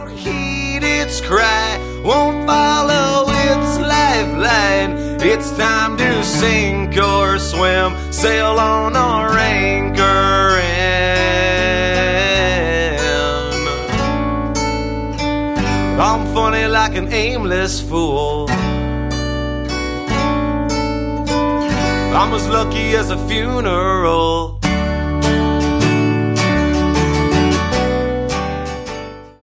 heed its cry, won't follow its lifeline. It's time to sink or swim, sail on or anchor in. I'm funny like an aimless fool, I'm as lucky as a funeral.